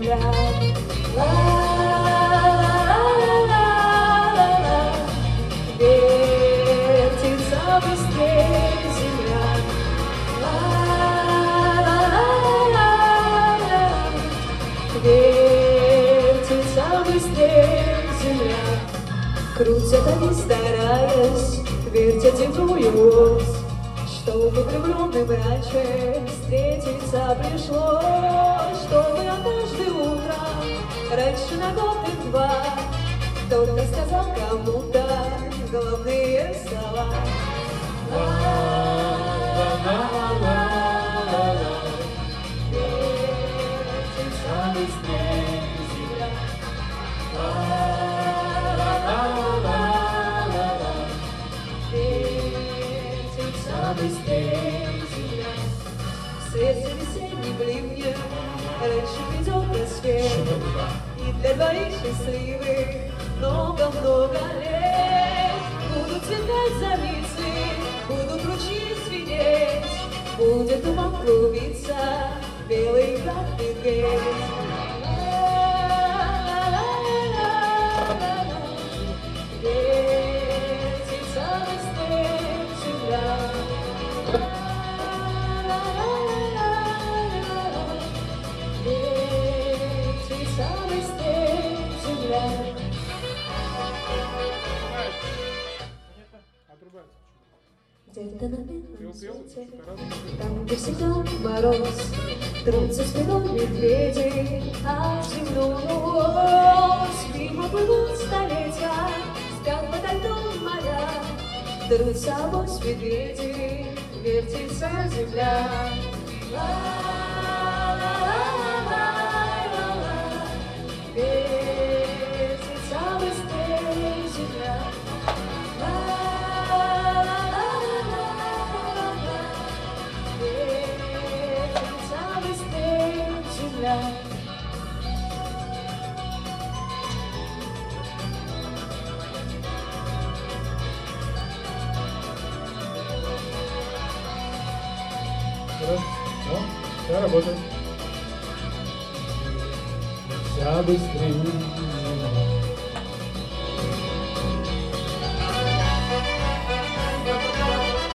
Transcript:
земля. Ла-ла-ла-ла-ла-ла, вертится быстрее земля. Ла-ла-ла-ла-ла, вертится быстрее земля. Крутят они, стараясь, вертят земную ось, чтобы влюбленным раньше встретиться пришлось, чтобы однажды утром, раньше на год и два, кто-то сказал кому-то главные слова. Ла-ла-ла-ла-ла, вертится быстрее земля. Ла-ла-ла-ла-ла, вертится быстрее земля. В сердце весенним ливнем раньше придет рассвет, и для двоих счастливых много-много лет. Будут цветать зорницы, будут ручьи звенеть, будет туман клубиться, белый как медведь. Вертится быстрее земля. Вертится быстрее земля. Где-то на белом свете, там, где всегда мороз, трутся спиной медведи, а земную ось. Мимо плывут столетия, спят подо льдом моря, трутся ось медведи, вертится земля. Ла-ла-ла-ла-ла-ла, вертится быстрее земля. Вертится быстрее земля. Да, работает. Вся быстрее.